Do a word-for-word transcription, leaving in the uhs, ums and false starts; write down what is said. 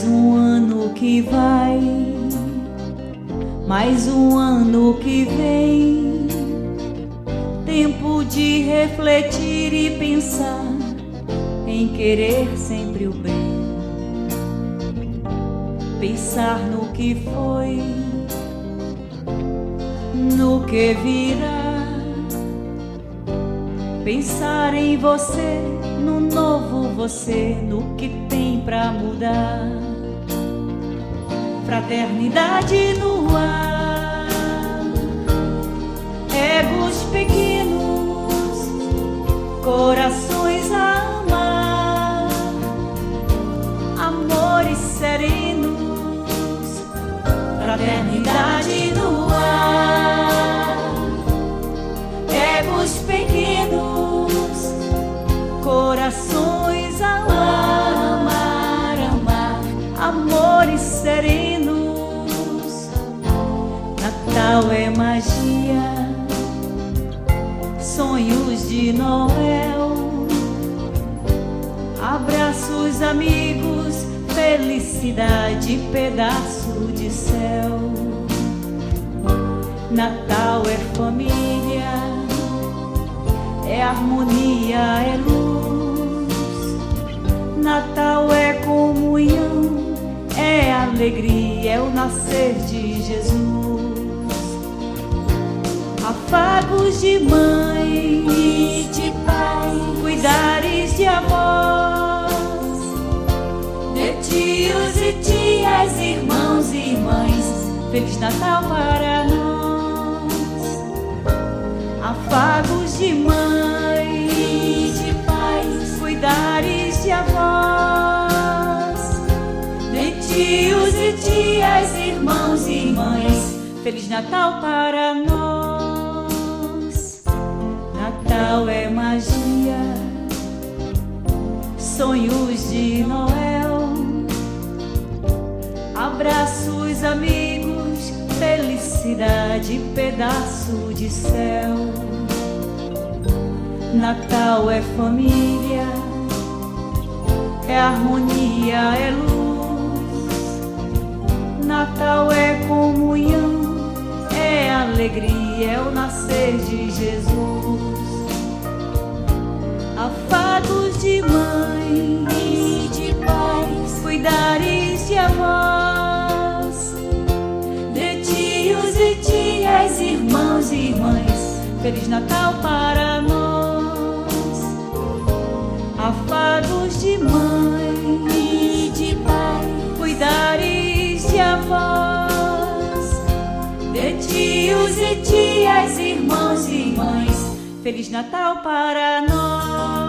um ano que vai, mais um ano que vem, tempo de refletir e pensar em querer sempre o bem, pensar no que foi, no que virá, pensar em você, no novo você, no que tem pra mudar. Fraternidade no ar, egos pequenos, corações a amar, amores serenos. Fraternidade no ar, egos pequenos, corações a amar, amar, amores serenos. Natal é magia, sonhos de Noel, abraços amigos, felicidade, pedaço de céu. Natal é família, é harmonia, é luz. Natal é comunhão, é alegria, é o nascer de Jesus. Afagos de mãe e de pai, cuidares de avós, de tios e tias, irmãos e mães, Feliz Natal para nós. Afagos de mãe e de pais, cuidares de avós, de tios e tias, irmãos e mães, Feliz Natal para nós. Natal é magia, sonhos de Noel, abraços amigos, felicidade, pedaço de céu. Natal é família, é harmonia, é luz. Natal é comunhão, é alegria, é o nascer de Jesus. Afagos de mãe e de pais, cuidares de avós, de tios e tias, irmãos e mães, Feliz Natal para nós. Afagos de mãe e de pai, cuidares de avós, de tios e tias, irmãos e mães, Feliz Natal para nós.